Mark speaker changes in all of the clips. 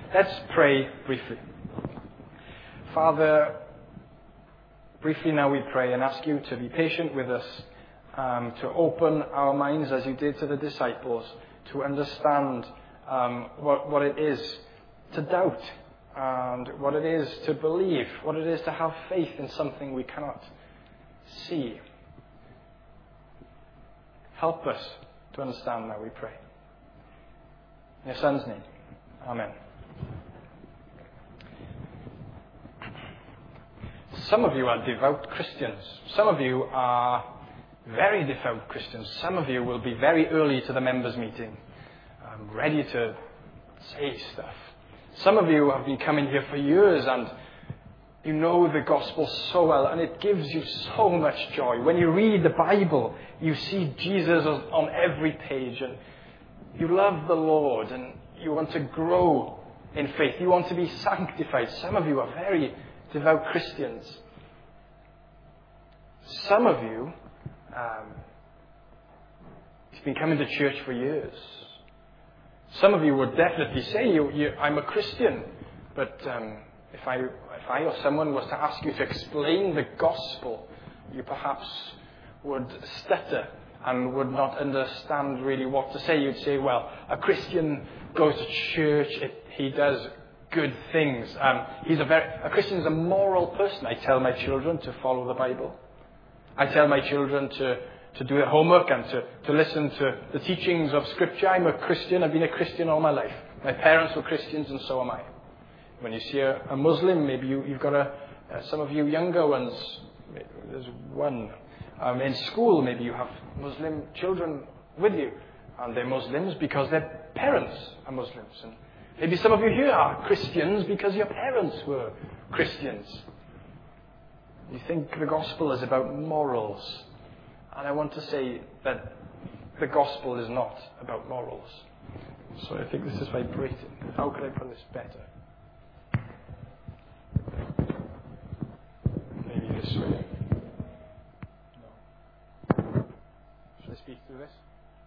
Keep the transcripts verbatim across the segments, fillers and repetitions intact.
Speaker 1: Let's pray briefly. Father, briefly now we pray and ask you to be patient with us, um, to open our minds as you did to the disciples, to understand um, what, what it is to doubt and what it is to believe, what it is to have faith in something we cannot see. Help us to understand now, we pray. In your Son's name, amen. Some of you are devout Christians. Some of you are very devout Christians. Some of you will be very early to the members' meeting, um, ready to say stuff. Some of you have been coming here for years and you know the gospel so well, and it gives you so much joy. When you read the Bible, you see Jesus on every page, and you love the Lord, and you want to grow in faith. You want to be sanctified. Some of you are very devout Christians. Some of you um, have been coming to church for years. Some of you would definitely say, you, you, I'm a Christian, but um, if I if I or someone was to ask you to explain the gospel, you perhaps would stutter and would not understand really what to say. You'd say, well, a Christian goes to church, it, he does good things. Um, he's a very a Christian is a moral person. I tell my children to follow the Bible. I tell my children to, to do their homework and to, to listen to the teachings of Scripture. I'm a Christian. I've been a Christian all my life. My parents were Christians, and so am I. When you see a, a Muslim, maybe you, you've got a, uh, some of you younger ones, there's one. Um, in school, maybe you have Muslim children with you, and they're Muslims because their parents are Muslims. And maybe some of you here are Christians because your parents were Christians. You think the gospel is about morals. And I want to say that the gospel is not about morals. So I think this is vibrating. How could I put this better? Maybe this way. No. Should I speak through this?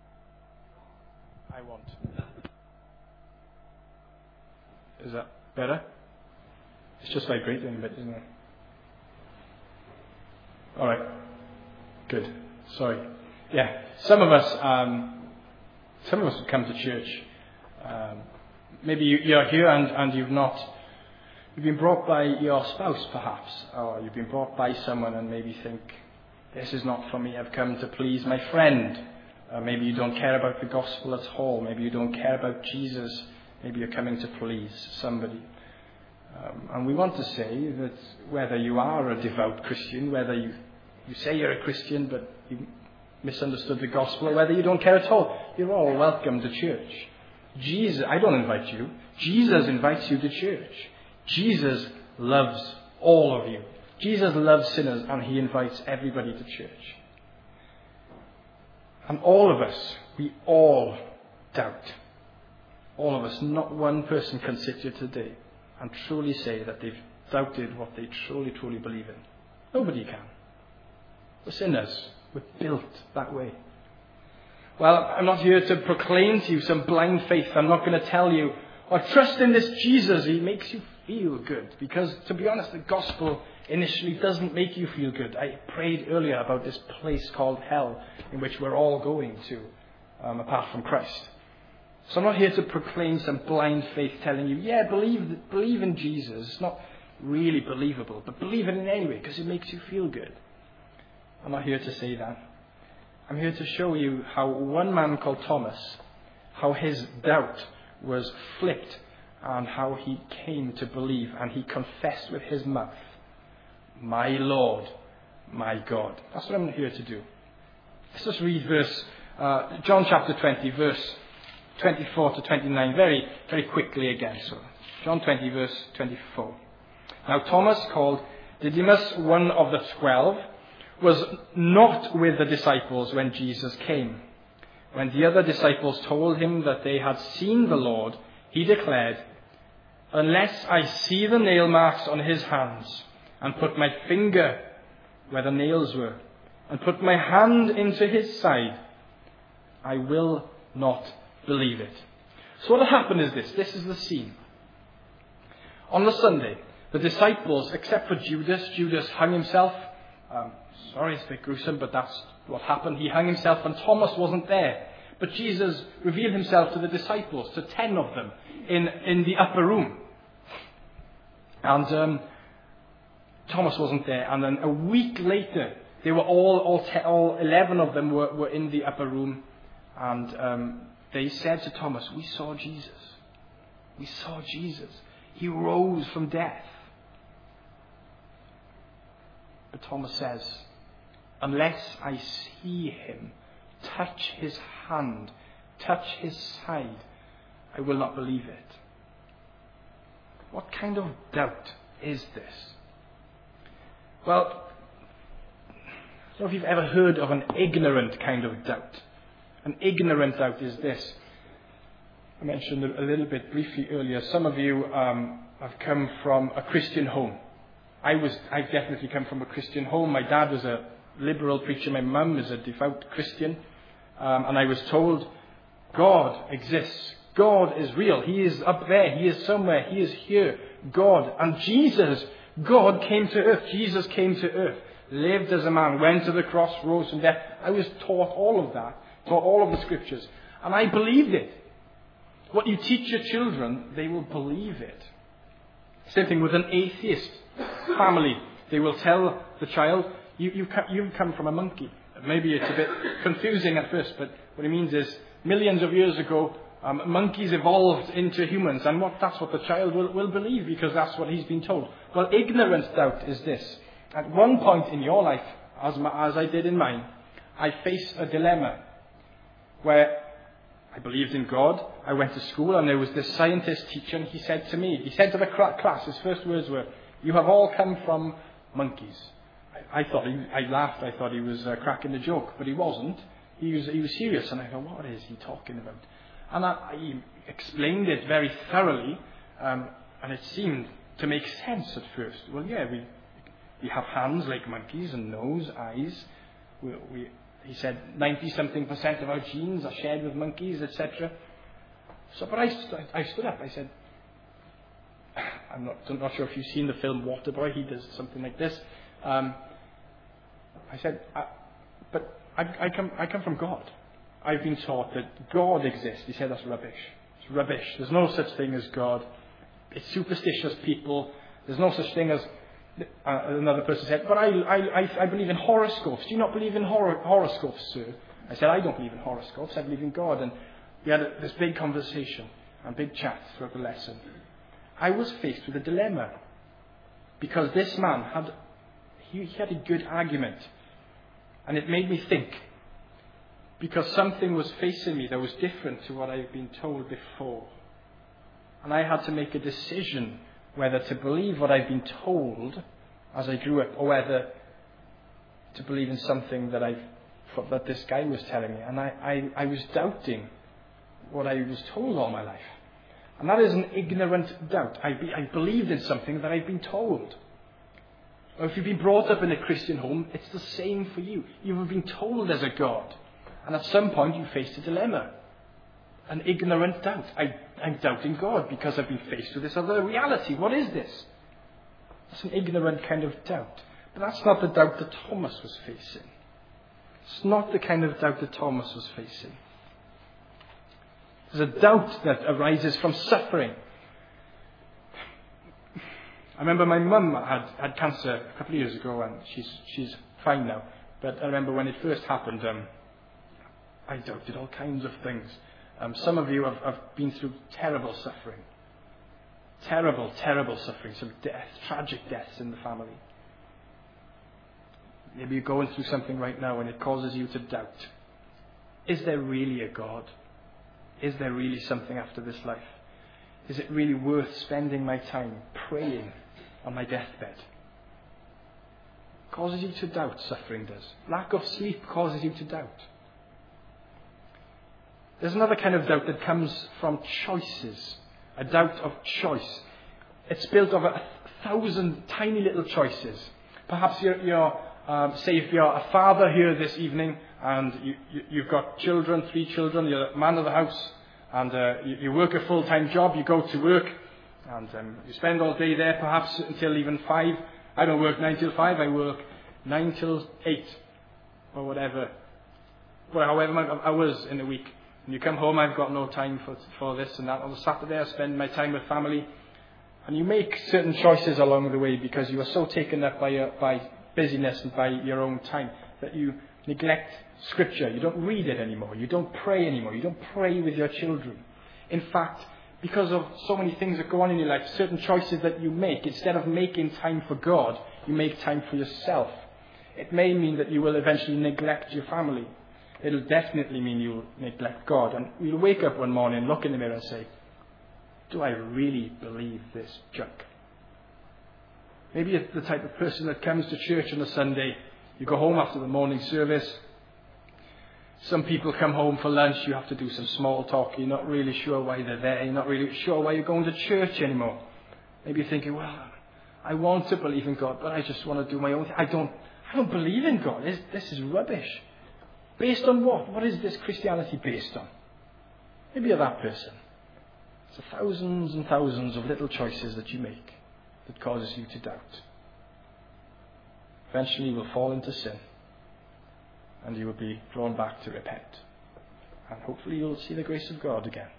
Speaker 1: I won't. Is that better? It's just vibrating a bit, isn't it? All right. Good. Sorry. Yeah. Some of us, um, some of us have come to church. Um, maybe you, you're here and, and you've not. You've been brought by your spouse, perhaps, or you've been brought by someone and maybe think, this is not for me. I've come to please my friend. Uh, maybe you don't care about the gospel at all. Maybe you don't care about Jesus. Maybe you're coming to please somebody. Um, and we want to say that whether you are a devout Christian, whether you, you say you're a Christian but you misunderstood the gospel, or whether you don't care at all, you're all welcome to church. Jesus, I don't invite you. Jesus invites you to church. Jesus loves all of you. Jesus loves sinners, and he invites everybody to church. And all of us, we all doubt. All of us, not one person can sit here today and truly say that they've doubted what they truly, truly believe in. Nobody can. We're sinners. We're built that way. Well, I'm not here to proclaim to you some blind faith. I'm not going to tell you, oh, trust in this Jesus. He makes you feel good. Because, to be honest, the gospel initially doesn't make you feel good. I prayed earlier about this place called hell in which we're all going to, um, apart from Christ. So I'm not here to proclaim some blind faith telling you, yeah, believe believe in Jesus. It's not really believable, but believe it in any way because it makes you feel good. I'm not here to say that. I'm here to show you how one man called Thomas, how his doubt was flipped and how he came to believe, and he confessed with his mouth, my Lord, my God. That's what I'm here to do. Let's just read verse, uh, John chapter twenty, verse twenty-four to twenty-nine, very, very quickly again. So, John twenty, verse twenty-four. Now Thomas, called Didymus, one of the twelve, was not with the disciples when Jesus came. When the other disciples told him that they had seen the Lord, he declared, unless I see the nail marks on his hands, and put my finger where the nails were, and put my hand into his side, I will not believe it. So what will happen is this. This is the scene. On the Sunday, the disciples, except for Judas, Judas hung himself. Um, sorry, it's a bit gruesome, but that's what happened. He hung himself and Thomas wasn't there. But Jesus revealed himself to the disciples, to ten of them, in, in the upper room. And um, Thomas wasn't there. And then a week later, they were all, all, te- all eleven of them were, were in the upper room. And um, they said to Thomas, we saw Jesus. We saw Jesus. He rose from death. But Thomas says, unless I see him, touch his hand, touch his side, I will not believe it. What kind of doubt is this? Well, I don't know if you've ever heard of an ignorant kind of doubt. An ignorant doubt is this. I mentioned a little bit briefly earlier. Some of you um, have come from a Christian home. I was, I've definitely come from a Christian home. My dad was a liberal preacher. My mum is a devout Christian. Um, and I was told, God exists. God is real. He is up there. He is somewhere. He is here. God. And Jesus, God came to earth. Jesus came to earth. Lived as a man. Went to the cross. Rose from death. I was taught all of that. Taught all of the scriptures. And I believed it. What you teach your children, they will believe it. Same thing with an atheist family. They will tell the child, you, you, you've come from a monkey. Maybe it's a bit confusing at first, but what he means is millions of years ago, um, monkeys evolved into humans, and what, that's what the child will, will believe because that's what he's been told. Well, ignorant doubt is this. At one point in your life, as, my, as I did in mine, I faced a dilemma where I believed in God. I went to school, and there was this scientist teacher, and he said to me, he said to the class, his first words were, you have all come from monkeys. I thought he, I laughed. I thought he was uh, cracking a joke, but he wasn't. He was he was serious, and I thought, what is he talking about? And I, he explained it very thoroughly, um, and it seemed to make sense at first. Well, yeah, we we have hands like monkeys and nose, eyes. We, we he said ninety something percent of our genes are shared with monkeys, et cetera. So, but I st- I stood up. I said, I'm not I'm not sure if you've seen the film Waterboy. He does something like this. Um, I said, I, but I, I come I come from God. I've been taught that God exists. He said, that's rubbish. It's rubbish. There's no such thing as God. It's superstitious people. There's no such thing as... Uh, another person said, but I, I, I believe in horoscopes. Do you not believe in hor- horoscopes, sir? I said, I don't believe in horoscopes. I believe in God. And we had a, this big conversation and big chat throughout the lesson. I was faced with a dilemma because this man had... He, he had a good argument. And it made me think, because something was facing me that was different to what I've been told before. And I had to make a decision whether to believe what I've been told as I grew up, or whether to believe in something that I that this guy was telling me. And I, I, I was doubting what I was told all my life. And that is an ignorant doubt. I, be, I believed in something that I've been told. Or if you've been brought up in a Christian home, it's the same for you. You've been told there's a God. And at some point you faced a dilemma. An ignorant doubt. I, I'm doubting God because I've been faced with this other reality. What is this? That's an ignorant kind of doubt. But that's not the doubt that Thomas was facing. It's not the kind of doubt that Thomas was facing. There's a doubt that arises from suffering. I remember my mum had, had cancer a couple of years ago, and she's she's fine now. But I remember when it first happened, um, I doubted all kinds of things. Um, some of you have, have been through terrible suffering. Terrible, terrible suffering. Some death, tragic deaths in the family. Maybe you're going through something right now and it causes you to doubt. Is there really a God? Is there really something after this life? Is it really worth spending my time praying on my deathbed? Causes you to doubt, suffering does. Lack of sleep causes you to doubt. There's another kind of doubt that comes from choices. A doubt of choice. It's built of a thousand tiny little choices. Perhaps you're, you're um, say if you're a father here this evening and you, you, you've got children, three children, you're the man of the house, and uh, you, you work a full-time job, you go to work, And um, you spend all day there, perhaps until even five. I don't work nine till five. I work nine till eight, or whatever, well, however many hours in a week. And you come home, I've got no time for for this and that. On the Saturday, I spend my time with family. And you make certain choices along the way because you are so taken up by your, by busyness and by your own time that you neglect Scripture. You don't read it anymore. You don't pray anymore. You don't pray with your children. In fact, because of so many things that go on in your life, certain choices that you make, instead of making time for God, you make time for yourself. It may mean that you will eventually neglect your family. It'll definitely mean you'll neglect God. And you'll wake up one morning, look in the mirror and say, do I really believe this junk? Maybe you're the type of person that comes to church on a Sunday. You go home after the morning service. Some people come home for lunch. You have to do some small talk. You're not really sure why they're there. You're not really sure why you're going to church anymore. Maybe you're thinking, well, I want to believe in God, but I just want to do my own thing. I don't, I don't believe in God. This, this is rubbish. Based on what? What is this Christianity based on? Maybe you're that person. So thousands and thousands of little choices that you make that causes you to doubt. Eventually you will fall into sin and you will be drawn back to repent. And hopefully you'll see the grace of God again.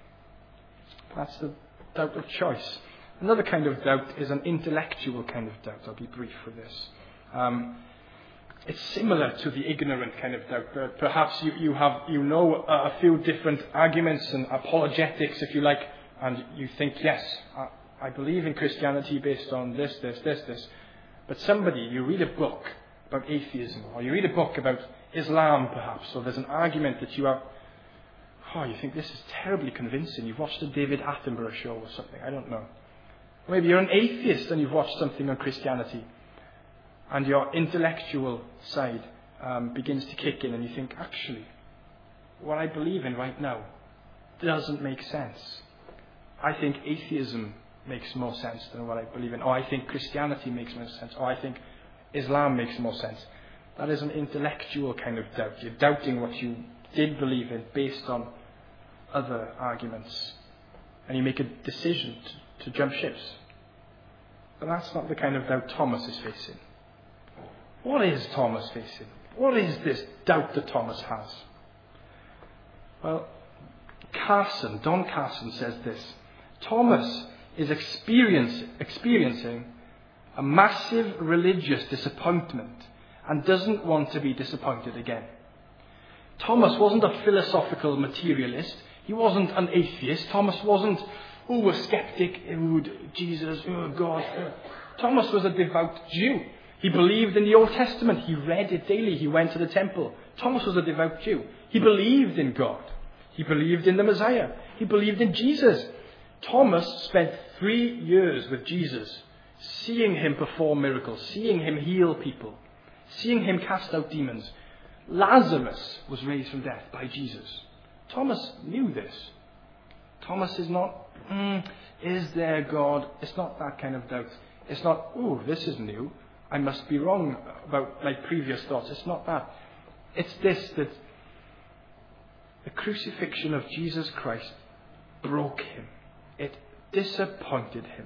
Speaker 1: That's the doubt of choice. Another kind of doubt is an intellectual kind of doubt. I'll be brief with this. Um, it's similar to the ignorant kind of doubt. But perhaps you, you have you know a few different arguments and apologetics, if you like, and you think, yes, I, I believe in Christianity based on this, this, this, this. But somebody, you read a book about atheism, or you read a book about Islam, perhaps, or there's an argument that you have, oh, you think this is terribly convincing. You've watched a David Attenborough show or something, I don't know. Or maybe you're an atheist and you've watched something on Christianity, and your intellectual side um, begins to kick in and you think, actually, what I believe in right now doesn't make sense. I think atheism makes more sense than what I believe in. Or I think Christianity makes more sense. Or I think Islam makes more sense. That is an intellectual kind of doubt. You're doubting what you did believe in based on other arguments. And you make a decision to, to jump ships. But that's not the kind of doubt Thomas is facing. What is Thomas facing? What is this doubt that Thomas has? Well, Carson, Don Carson says this. Thomas is experience, experiencing a massive religious disappointment and doesn't want to be disappointed again. Thomas wasn't a philosophical materialist. He wasn't an atheist. Thomas wasn't, oh, a skeptic, oh, Jesus, oh, God. Thomas was a devout Jew. He believed in the Old Testament. He read it daily. He went to the temple. Thomas was a devout Jew. He believed in God. He believed in the Messiah. He believed in Jesus. Thomas spent three years with Jesus, seeing him perform miracles, seeing him heal people, seeing him cast out demons. Lazarus was raised from death by Jesus. Thomas knew this. Thomas is not, mm, is there God? It's not that kind of doubt. It's not, oh, this is new. I must be wrong about my previous thoughts. It's not that. It's this, that the crucifixion of Jesus Christ broke him. It disappointed him.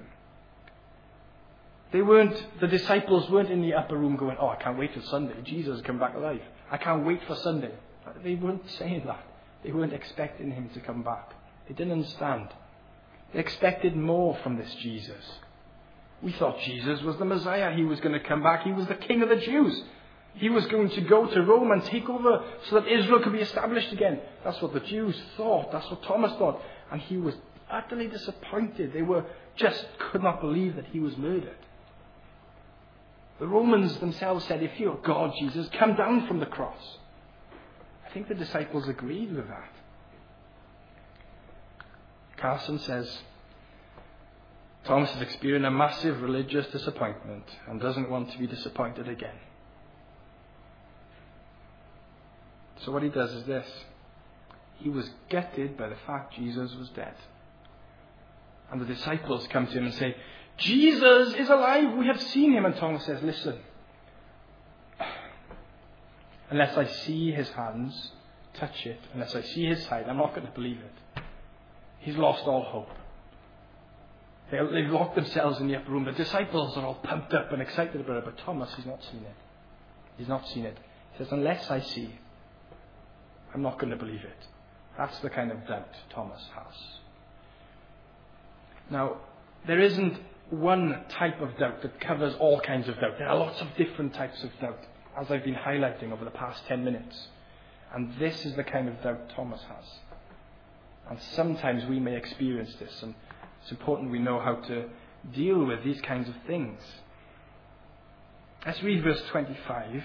Speaker 1: They weren't, the disciples weren't in the upper room going, oh, I can't wait till Sunday. Jesus come back alive. I can't wait for Sunday. They weren't saying that. They weren't expecting him to come back. They didn't understand. They expected more from this Jesus. We thought Jesus was the Messiah. He was going to come back. He was the King of the Jews. He was going to go to Rome and take over so that Israel could be established again. That's what the Jews thought. That's what Thomas thought. And he was utterly disappointed. They were just could not believe that he was murdered. The Romans themselves said, if you're God, Jesus, come down from the cross. I think the disciples agreed with that. Carson says, Thomas is experiencing a massive religious disappointment and doesn't want to be disappointed again. So what he does is this. He was gutted by the fact Jesus was dead. And the disciples come to him and say, Jesus is alive. We have seen him. And Thomas says, listen, unless I see his hands, touch it, unless I see his side, I'm not going to believe it. He's lost all hope. They, they've locked themselves in the upper room. The disciples are all pumped up and excited about it, but Thomas has not seen it. He's not seen it. He says, unless I see, I'm not going to believe it. That's the kind of doubt Thomas has. Now, there isn't one type of doubt that covers all kinds of doubt. There are lots of different types of doubt, as I've been highlighting over the past ten minutes. And this is the kind of doubt Thomas has. And sometimes we may experience this, and it's important we know how to deal with these kinds of things. Let's read verse twenty-five.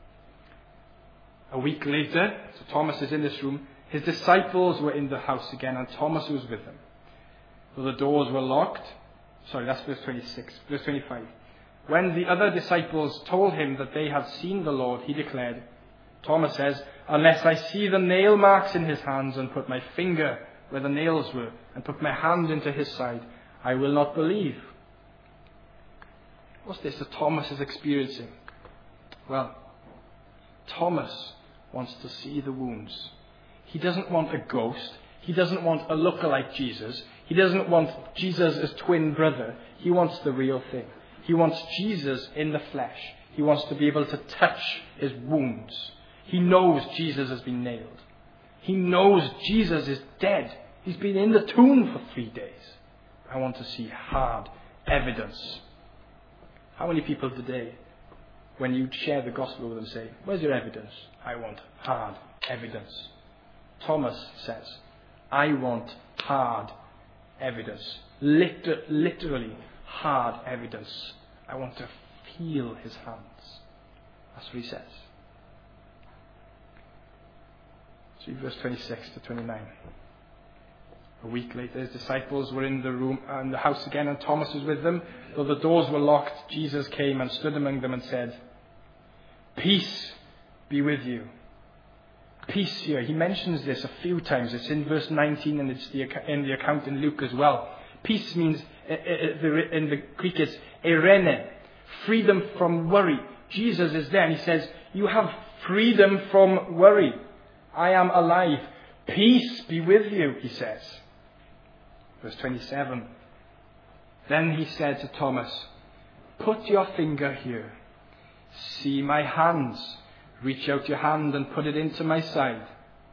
Speaker 1: A week later, so Thomas is in this room, his disciples were in the house again, and Thomas was with them. So the doors were locked. Sorry, that's verse twenty-six. Verse twenty-five. When the other disciples told him that they had seen the Lord, he declared, Thomas says, unless I see the nail marks in his hands and put my finger where the nails were and put my hand into his side, I will not believe. What's this that Thomas is experiencing? Well, Thomas wants to see the wounds. He doesn't want a ghost. He doesn't want a lookalike Jesus. He doesn't want Jesus as twin brother. He wants the real thing. He wants Jesus in the flesh. He wants to be able to touch his wounds. He knows Jesus has been nailed. He knows Jesus is dead. He's been in the tomb for three days. I want to see hard evidence. How many people today, when you share the gospel with them, say, where's your evidence? I want hard evidence. Thomas says, I want hard evidence. Liter- literally hard evidence. I want to feel his hands. That's what he says. See verse twenty-six to twenty-nine. A week later, his disciples were in the room and the house again, and Thomas was with them. Though the doors were locked, Jesus came and stood among them and said, peace be with you. Peace here. He mentions this a few times. It's in verse nineteen, and it's the, in the account in Luke as well. Peace means, in the Greek, it's eirene, freedom from worry. Jesus is there, and he says, you have freedom from worry. I am alive. Peace be with you, he says. Verse twenty-seven. Then he said to Thomas, put your finger here. See my hands. Reach out your hand and put it into my side.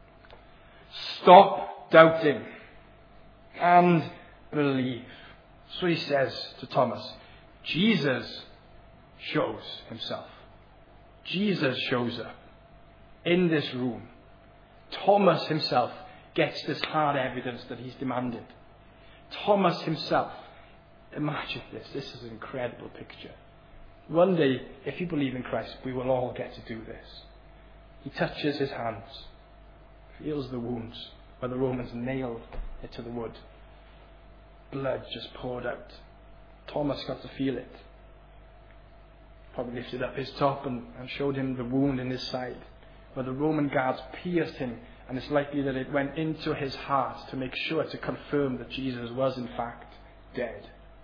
Speaker 1: Stop doubting and believe. So he says to Thomas, Jesus shows himself. Jesus shows up in this room. Thomas himself gets this hard evidence that he's demanded. Thomas himself, imagine this, this is an incredible picture. One day, if you believe in Christ, we will all get to do this. He touches his hands, feels the wounds where the Romans nailed it to the wood. Blood just poured out. Thomas got to feel it. Probably lifted up his top and, and showed him the wound in his side, where the Roman guards pierced him, and it's likely that it went into his heart to make sure, to confirm that Jesus was in fact dead.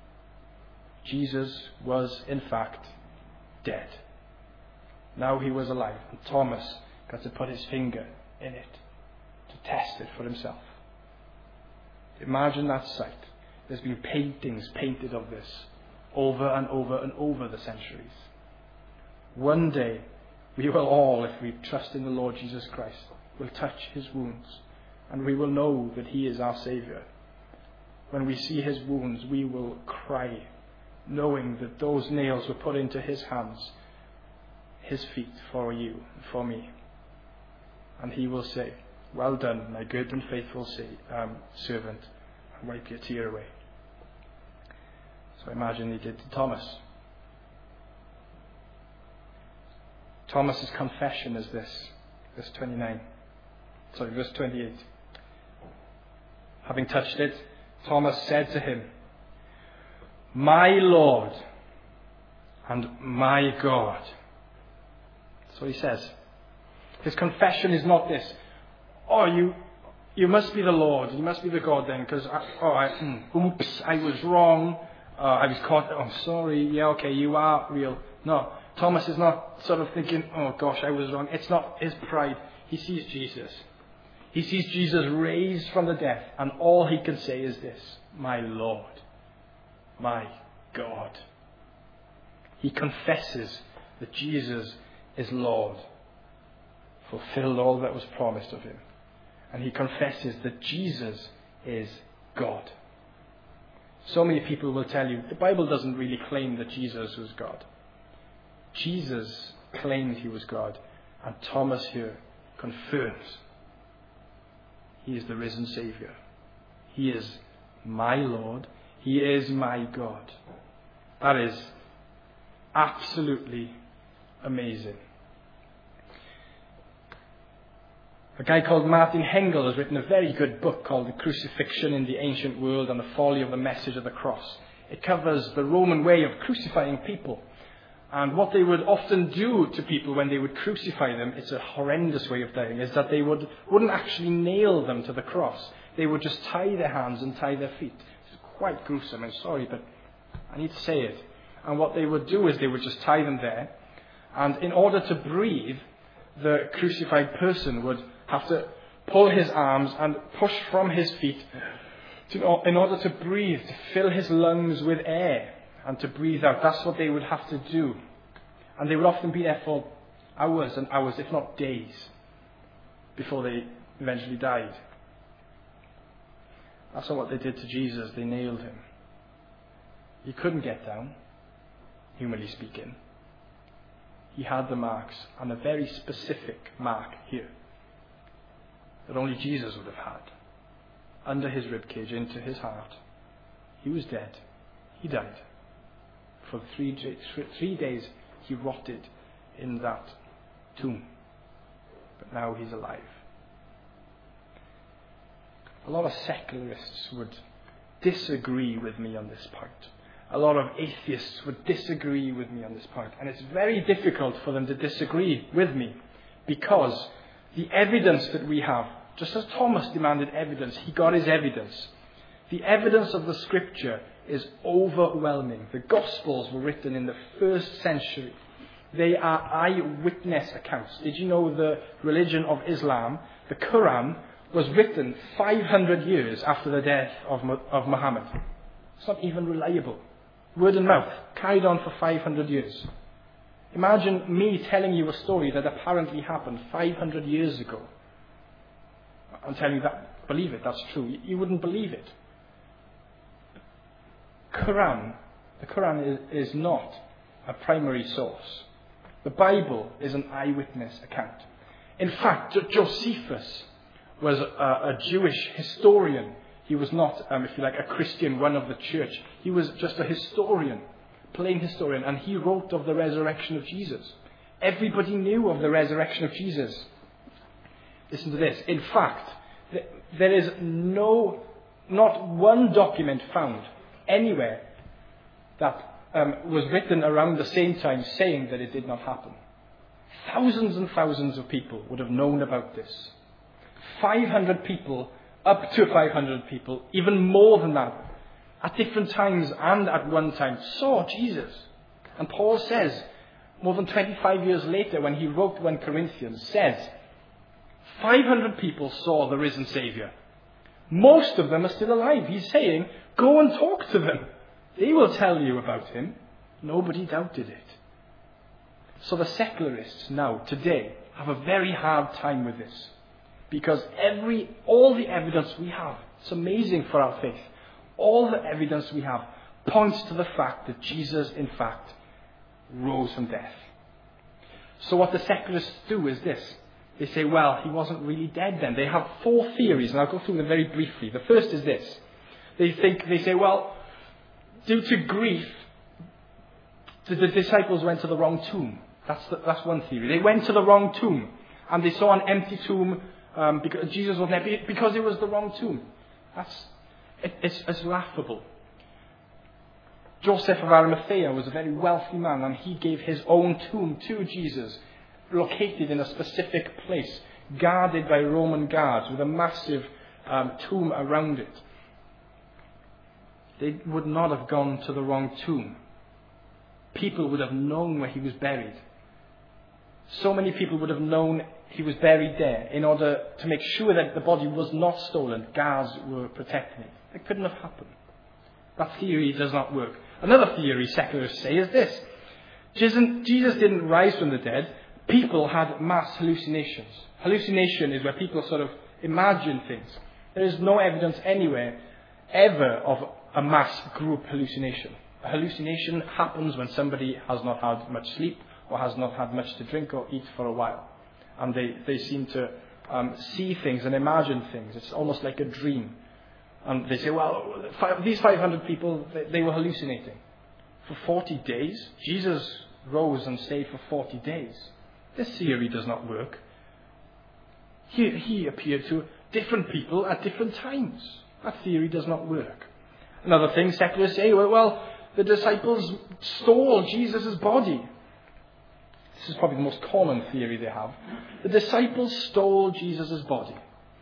Speaker 1: Jesus was in fact dead. Now he was alive, and Thomas got to put his finger in it to test it for himself. Imagine that sight. There's been paintings painted of this over and over and over the centuries. One day, we will all, if we trust in the Lord Jesus Christ, will touch his wounds, and we will know that he is our Saviour. When we see his wounds, we will cry, knowing that those nails were put into his hands, his feet, for you and for me. And he will say, well done, my good and faithful um, servant, and wipe your tear away. So imagine he did to Thomas. Thomas's confession is this, verse twenty-nine. Sorry, verse twenty-eight. Having touched it, Thomas said to him, my Lord and my God. That's what he says. His confession is not this, oh, you you must be the Lord, you must be the God then, because, oh, I, mm, oops, I was wrong, uh, I was caught, oh, sorry, yeah, okay, you are real. No, Thomas is not sort of thinking, oh gosh, I was wrong. It's not his pride. He sees Jesus. He sees Jesus raised from the dead, and all he can say is this, my Lord my God. He confesses that Jesus is Lord, fulfilled all that was promised of him. And he confesses that Jesus is God. So many people will tell you, the Bible doesn't really claim that Jesus was God. Jesus claimed he was God, and Thomas here confirms he is the risen Saviour. He is my Lord. He is my God. That is absolutely amazing. A guy called Martin Hengel has written a very good book called The Crucifixion in the Ancient World and the Folly of the Message of the Cross. It covers the Roman way of crucifying people and what they would often do to people when they would crucify them. It's a horrendous way of dying, is that they would, wouldn't actually nail them to the cross. They would just tie their hands and tie their feet. It's quite gruesome. I'm sorry, but I need to say it. And what they would do is they would just tie them there, and in order to breathe, the crucified person would have to pull his arms and push from his feet to, in order to breathe, to fill his lungs with air and to breathe out. That's what they would have to do. And they would often be there for hours and hours, if not days, before they eventually died. That's not what they did to Jesus. They nailed him. He couldn't get down, humanly speaking. He had the marks, and a very specific mark here that only Jesus would have had. Under his ribcage, into his heart. He was dead. He died. For three, three days he rotted in that tomb. But now he's alive. A lot of secularists would disagree with me on this point. A lot of atheists would disagree with me on this point. And it's very difficult for them to disagree with me, because the evidence that we have, just as Thomas demanded evidence, he got his evidence. The evidence of the Scripture is overwhelming. The Gospels were written in the first century. They are eyewitness accounts. Did you know the religion of Islam, the Quran, was written five hundred years after the death of, of Muhammad? It's not even reliable. Word of mouth, carried on for five hundred years. Imagine me telling you a story that apparently happened five hundred years ago. I'm telling you that, believe it, that's true. You wouldn't believe it. Quran, the Quran is, is not a primary source. The Bible is an eyewitness account. In fact, Josephus was a, a Jewish historian. He was not, um, if you like, a Christian, one of the church. He was just a historian, plain historian, and he wrote of the resurrection of Jesus. Everybody knew of the resurrection of Jesus. Listen to this. In fact, th- there is no, not one document found anywhere that um, was written around the same time saying that it did not happen. Thousands and thousands of people would have known about this. five hundred people, up to five hundred people, even more than that, at different times and at one time, saw Jesus. And Paul says, more than twenty-five years later, when he wrote First Corinthians, says, five hundred people saw the risen Saviour. Most of them are still alive. He's saying, go and talk to them. They will tell you about him. Nobody doubted it. So the secularists now, today, have a very hard time with this. Because every, all the evidence we have, it's amazing for our faith, all the evidence we have points to the fact that Jesus, in fact, rose from death. So what the secularists do is this. They say, well, he wasn't really dead then. They have four theories, and I'll go through them very briefly. The first is this. They think, they say, well, due to grief, the, the disciples went to the wrong tomb. That's, the, that's one theory. They went to the wrong tomb, and they saw an empty tomb um, because Jesus was there, because it was the wrong tomb. That's, it, it's, it's laughable. Joseph of Arimathea was a very wealthy man, and he gave his own tomb to Jesus, located in a specific place, guarded by Roman guards with a massive um, tomb around it. They would not have gone to the wrong tomb. People would have known where he was buried. So many people would have known he was buried there in order to make sure that the body was not stolen. Guards were protecting it. It couldn't have happened. That theory does not work. Another theory secularists say is this. Jesus didn't rise from the dead. People had mass hallucinations. Hallucination is where people sort of imagine things. There is no evidence anywhere ever of a mass group hallucination. A hallucination happens when somebody has not had much sleep or has not had much to drink or eat for a while. And they, they seem to um, see things and imagine things. It's almost like a dream. And they say, well, five, these five hundred people, they, they were hallucinating. For forty days, Jesus rose and stayed for forty days. This theory does not work. He, he appeared to different people at different times. That theory does not work. Another thing, secularists say, well, well the disciples stole Jesus' body. This is probably the most common theory they have. The disciples stole Jesus' body.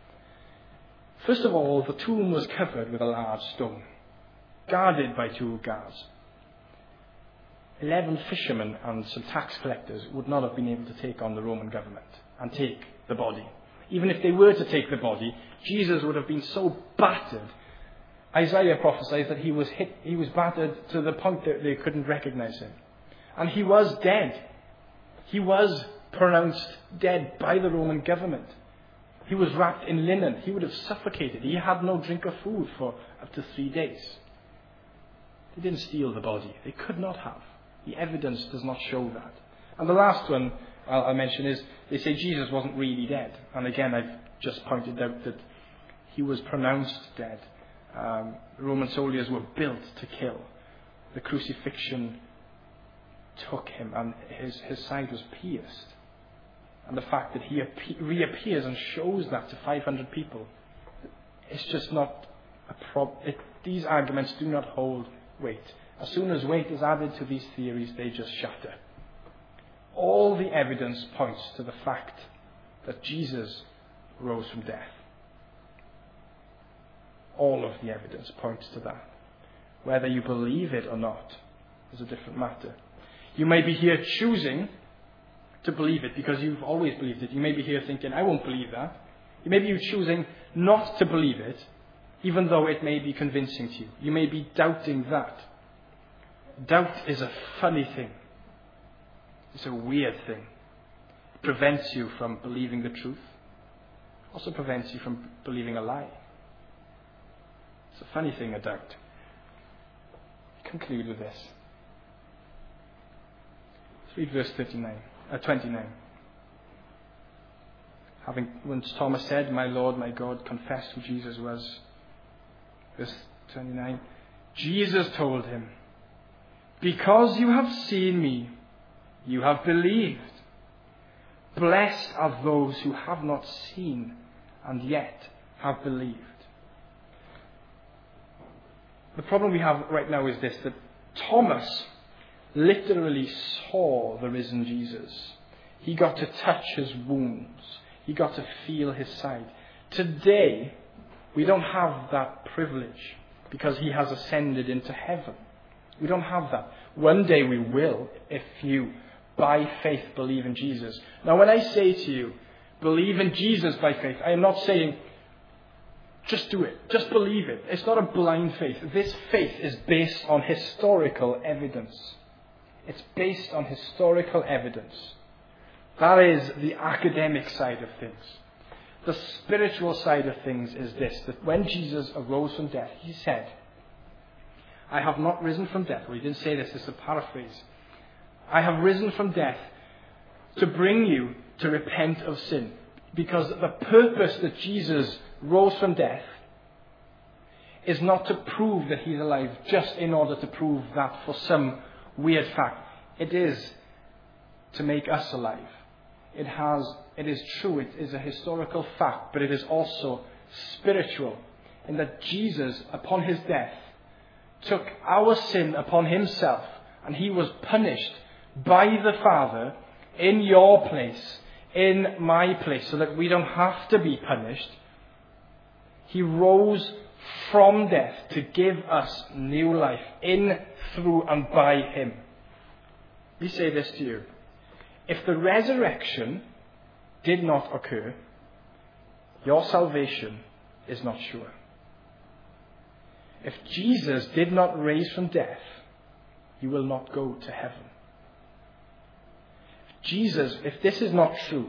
Speaker 1: First of all, the tomb was covered with a large stone, guarded by two guards. Eleven fishermen and some tax collectors would not have been able to take on the Roman government and take the body. Even if they were to take the body, Jesus would have been so battered. Isaiah prophesies that he was hit, he was battered to the point that they couldn't recognize him. And he was dead. He was pronounced dead by the Roman government. He was wrapped in linen. He would have suffocated. He had no drink or food for up to three days. They didn't steal the body. They could not have. The evidence does not show that. And the last one I'll, I'll mention is, they say Jesus wasn't really dead. And again, I've just pointed out that he was pronounced dead. Um, Roman soldiers were built to kill. The crucifixion took him and his, his side was pierced. And the fact that he appe- reappears and shows that to five hundred people, it's just not a prob- it, these arguments do not hold weight. As soon as weight is added to these theories, they just shatter. All the evidence points to the fact that Jesus rose from death. All of the evidence points to that. Whether you believe it or not is a different matter. You may be here choosing to believe it because you've always believed it. You may be here thinking, I won't believe that. You may be choosing not to believe it, even though it may be convincing to you. You may be doubting that. Doubt is a funny thing. It's a weird thing. It prevents you from believing the truth. It also prevents you from believing a lie. It's a funny thing, a doubt. Conclude with this. Let's read verse thirty-nine, uh, twenty-nine. Having, when Thomas said, "My Lord, my God," confessed who Jesus was. Verse twenty-nine. Jesus told him, "Because you have seen me, you have believed. Blessed are those who have not seen and yet have believed." The problem we have right now is this, that Thomas literally saw the risen Jesus. He got to touch his wounds. He got to feel his side. Today, we don't have that privilege because he has ascended into heaven. We don't have that. One day we will, if you, by faith, believe in Jesus. Now, when I say to you, believe in Jesus by faith, I am not saying, just do it. Just believe it. It's not a blind faith. This faith is based on historical evidence. It's based on historical evidence. That is the academic side of things. The spiritual side of things is this, that when Jesus arose from death, he said, "I have not risen from death." Well, he didn't say this, this is a paraphrase. "I have risen from death to bring you to repent of sin." Because the purpose that Jesus rose from death is not to prove that he's alive just in order to prove that for some weird fact. It is to make us alive. It has, it is true, it is a historical fact, but it is also spiritual in that Jesus, upon his death, took our sin upon himself and he was punished by the Father in your place, in my place, so that we don't have to be punished. He rose from death to give us new life in, through and by him. We say this to you. If the resurrection did not occur, your salvation is not sure. If Jesus did not rise from death, you will not go to heaven. If Jesus, if this is not true,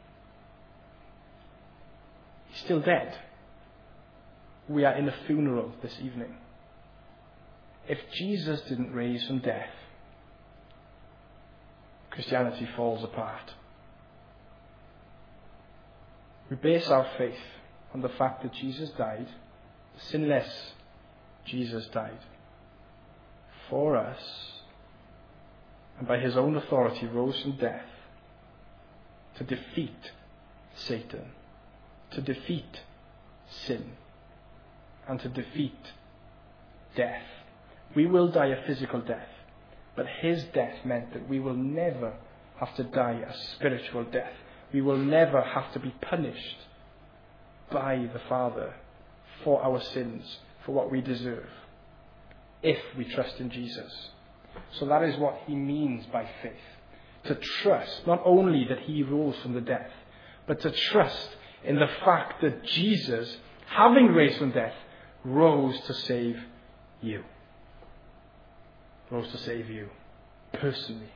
Speaker 1: he's still dead. We are in a funeral this evening. If Jesus didn't rise from death, Christianity falls apart. We base our faith on the fact that Jesus died, sinless Jesus died, for us, and by his own authority rose from death to defeat Satan, to defeat sin, and to defeat death. We will die a physical death, but his death meant that we will never have to die a spiritual death. We will never have to be punished by the Father for our sins, for what we deserve, if we trust in Jesus. So that is what he means by faith. To trust not only that he rose from the death, but to trust in the fact that Jesus, having raised from death, rose to save you. Rose to save you personally.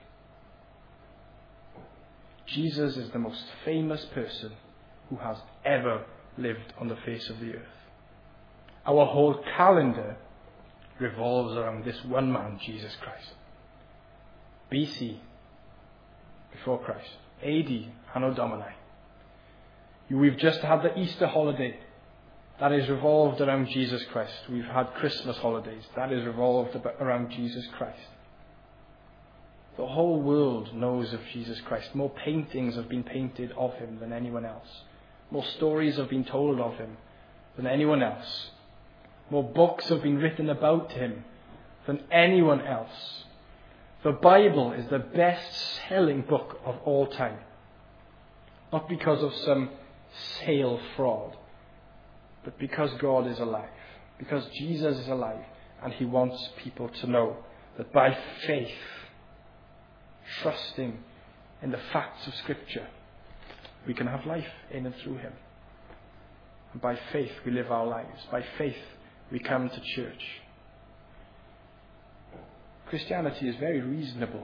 Speaker 1: Jesus is the most famous person who has ever lived on the face of the earth. Our whole calendar revolves around this one man, Jesus Christ. B C, before Christ. A D, Anno Domini. We've just had the Easter holiday. That is revolved around Jesus Christ. We've had Christmas holidays. That is revolved around Jesus Christ. The whole world knows of Jesus Christ. More paintings have been painted of him than anyone else. More stories have been told of him than anyone else. More books have been written about him than anyone else. The Bible is the best-selling book of all time. Not because of some sale fraud, but because God is alive. Because Jesus is alive, and he wants people to know that by faith, trusting in the facts of Scripture, we can have life in and through him. And by faith we live our lives. By faith we come to church. Christianity is very reasonable.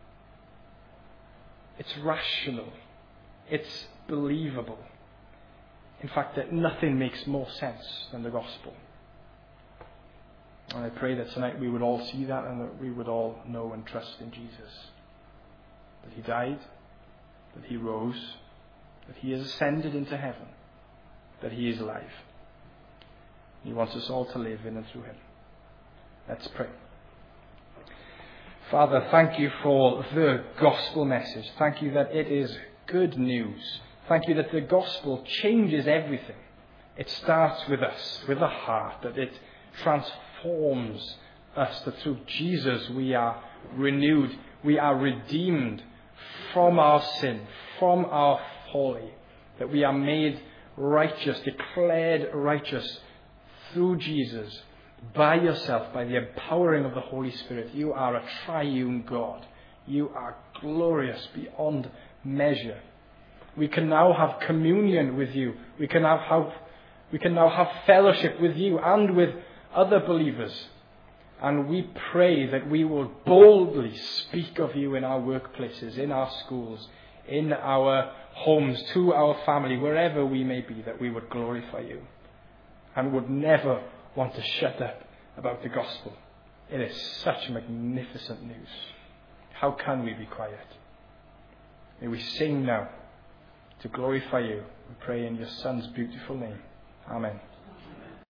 Speaker 1: It's rational. It's believable. In fact, that nothing makes more sense than the gospel. And I pray that tonight we would all see that, and that we would all know and trust in Jesus. That he died, that he rose, that he has ascended into heaven, that he is alive. He wants us all to live in and through him. Let's pray. Father, thank you for the gospel message. Thank you that it is good news. Thank you that the gospel changes everything. It starts with us, with the heart, that it transforms us, that through Jesus we are renewed, we are redeemed from our sin, from our folly, that we are made righteous, declared righteous through Jesus, by yourself, by the empowering of the Holy Spirit. You are a triune God. You are glorious beyond measure. We can now have communion with you. We can now have, we can now have fellowship with you and with other believers. And we pray that we will boldly speak of you in our workplaces, in our schools, in our homes, to our family, wherever we may be, that we would glorify you and would never want to shut up about the gospel. It is such magnificent news. How can we be quiet? May we sing now to glorify you. We pray in your Son's beautiful name. Amen.